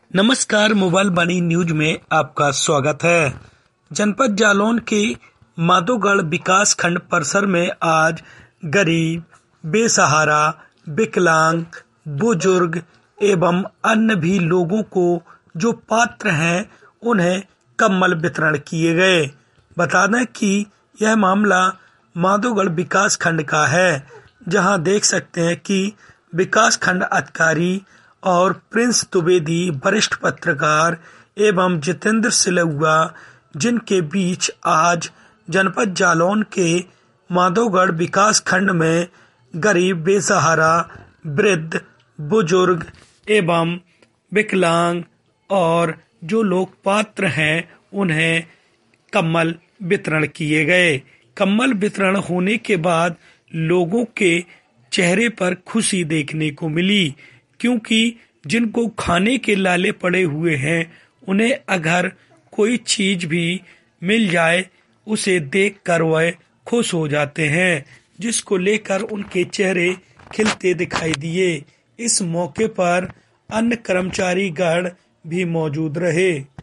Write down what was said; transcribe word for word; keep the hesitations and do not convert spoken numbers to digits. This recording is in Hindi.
नमस्कार, मोबाइल बानी न्यूज में आपका स्वागत है। जनपद जालौन के माधोगढ़ विकास खंड परिसर में आज गरीब, बेसहारा, विकलांग, बुजुर्ग एवं अन्य भी लोगों को जो पात्र हैं उन्हें कंबल वितरण किए गए। बता दें कि यह मामला माधोगढ़ विकास खंड का है, जहां देख सकते हैं कि विकास खंड अधिकारी और प्रिंस द्विवेदी वरिष्ठ पत्रकार एवं जितेंद्र सिलौआ, जिनके बीच आज जनपद जालौन के माधोगढ़ विकास खंड में गरीब, बेसहारा, वृद्ध, बुजुर्ग एवं विकलांग और जो लोग पात्र हैं उन्हें कंबल वितरण किए गए। कंबल वितरण होने के बाद लोगों के चेहरे पर खुशी देखने को मिली, क्योंकि जिनको खाने के लाले पड़े हुए हैं उन्हें अगर कोई चीज भी मिल जाए उसे देखकर वह खुश हो जाते हैं, जिसको लेकर उनके चेहरे खिलते दिखाई दिए। इस मौके पर अन्य कर्मचारी गण भी मौजूद रहे।